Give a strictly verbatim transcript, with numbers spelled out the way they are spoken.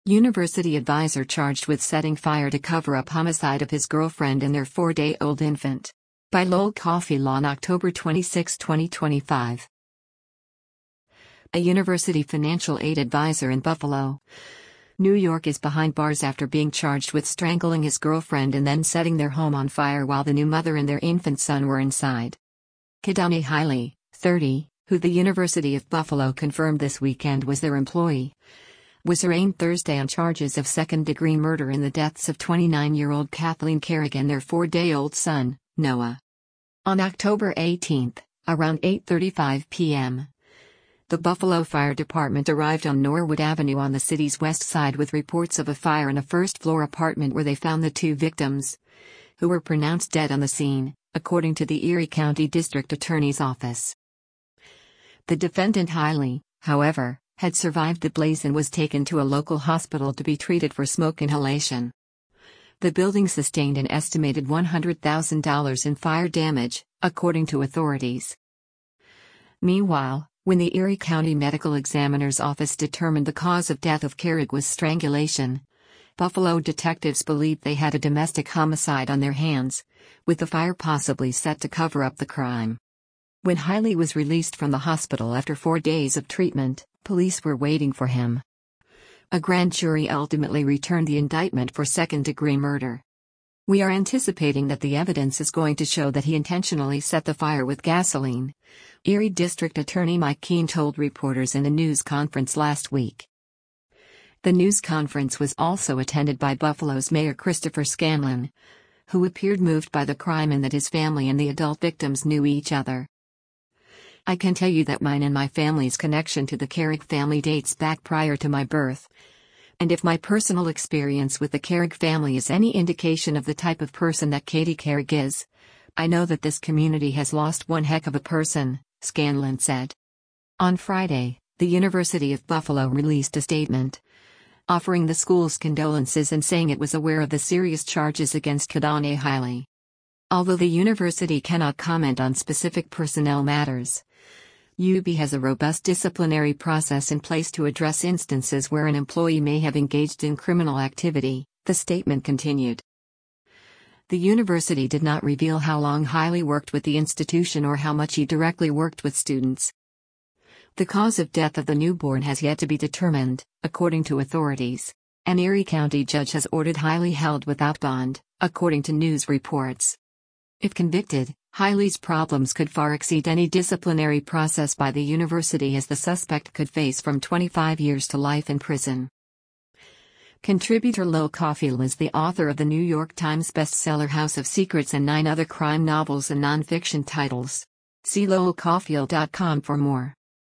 University advisor charged with setting fire to cover up homicide of his girlfriend and their four-day-old infant. By Lowell Cauffiel on October twenty-sixth, twenty twenty-five. A university financial aid advisor in Buffalo, New York is behind bars after being charged with strangling his girlfriend and then setting their home on fire while the new mother and their infant son were inside. Kidani Hiley, thirty, who the University of Buffalo confirmed this weekend was their employee, was arraigned Thursday on charges of second-degree murder in the deaths of twenty-nine-year-old Kathleen Carrig and their four-day-old son, Noah. On October eighteenth, around eight thirty-five p m, the Buffalo Fire Department arrived on Norwood Avenue on the city's west side with reports of a fire in a first-floor apartment where they found the two victims, who were pronounced dead on the scene, according to the Erie County District Attorney's Office. The defendant Hiley, however, had survived the blaze and was taken to a local hospital to be treated for smoke inhalation. The building sustained an estimated one hundred thousand dollars in fire damage, according to authorities. Meanwhile, when the Erie County Medical Examiner's Office determined the cause of death of Carrig was strangulation, Buffalo detectives believed they had a domestic homicide on their hands, with the fire possibly set to cover up the crime. When Hiley was released from the hospital after four days of treatment, police were waiting for him. A grand jury ultimately returned the indictment for second-degree murder. "We are anticipating that the evidence is going to show that he intentionally set the fire with gasoline," Erie District Attorney Mike Keene told reporters in a news conference last week. The news conference was also attended by Buffalo's Mayor Christopher Scanlon, who appeared moved by the crime and that his family and the adult victims knew each other. "I can tell you that mine and my family's connection to the Carrig family dates back prior to my birth. And if my personal experience with the Carrig family is any indication of the type of person that Katie Carrig is, I know that this community has lost one heck of a person," Scanlon said. On Friday, the University of Buffalo released a statement, offering the school's condolences and saying it was aware of the serious charges against Kidani Hiley. Although the university cannot comment on specific personnel matters, U B has a robust disciplinary process in place to address instances where an employee may have engaged in criminal activity, the statement continued. The university did not reveal how long Hiley worked with the institution or how much he directly worked with students. The cause of death of the newborn has yet to be determined, according to authorities. An Erie County judge has ordered Hiley held without bond, according to news reports. If convicted, Hiley's problems could far exceed any disciplinary process by the university, as the suspect could face from twenty-five years to life in prison. Contributor Lowell Cauffiel is the author of the New York Times bestseller House of Secrets and nine other crime novels and nonfiction titles. See lowell cauffiel dot com for more.